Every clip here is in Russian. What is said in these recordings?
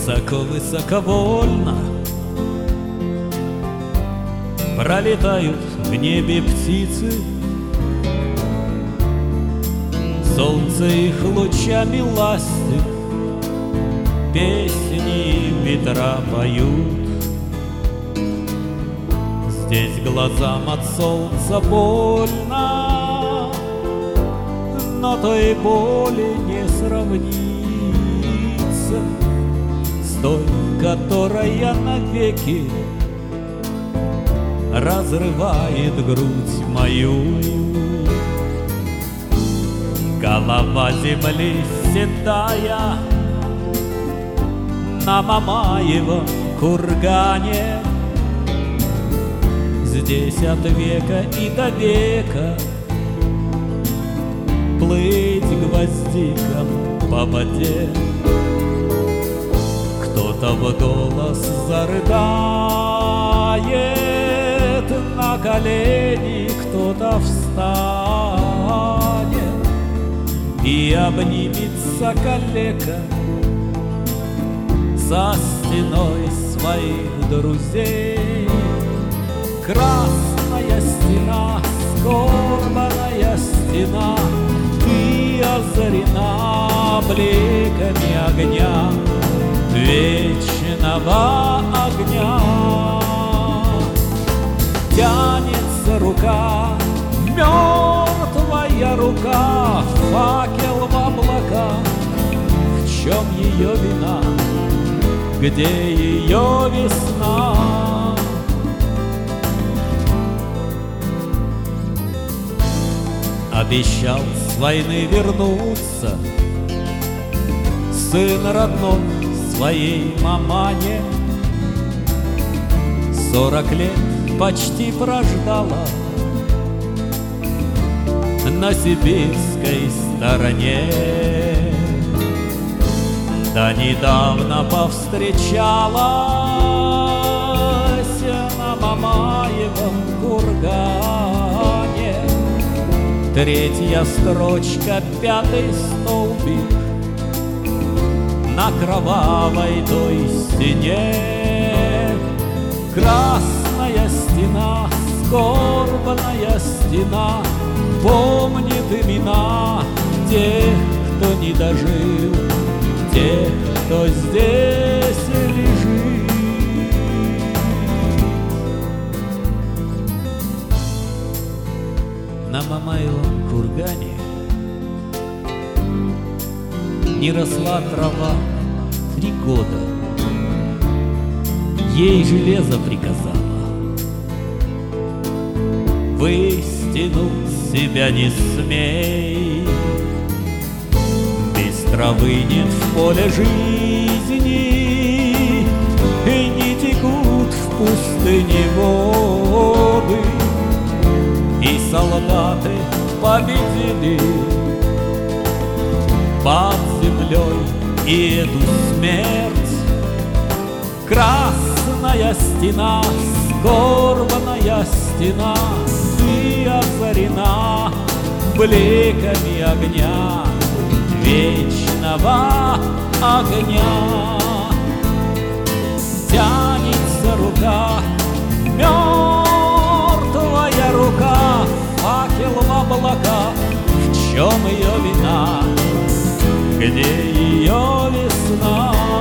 Высоко-высоковольно пролетают в небе птицы, солнце их лучами ластит, песни ветра поют. Здесь глазам от солнца больно, но той боли не сравнится с той, которая навеки разрывает грудь мою. Голова земли седая на Мамаевом кургане, здесь от века и до века плыть гвоздикам по воде. Кто-то в голос зарыдает на колени, кто-то встанет и обнимется калека за стеной своих друзей. Красная стена, скорбная стена, ты озарена бликами огня, вечного огня. Тянется рука, мертвая рука, факел в облака. В чем ее вина? Где ее весна? Обещал с войны вернуться сын родной своей мамане. 40 лет почти прождала на сибирской стороне. Да недавно повстречалась на Мамаевом кургане. Третья строчка, пятый столбик на кровавой той стене. Красная стена, скорбная стена, помнит имена тех, кто не дожил, тех, кто здесь лежит. На Мамаевом кургане не росла трава 3 года. Ей железо приказало: выстянуть себя не смей. Без травы нет в поле жизни, и не текут в пустыне воды. И солдаты победили под землей и эту смерть. Красная стена, скорбная стена, ты озарена бликами огня, вечного огня. Тянется рука, мертвая рука, факел в облака. В чем ее вина? Где ее весна?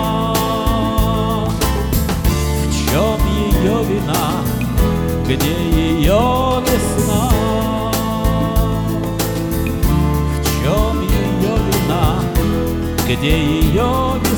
В чем ее вина? Где ее весна? В чем ее вина? Где ее весна?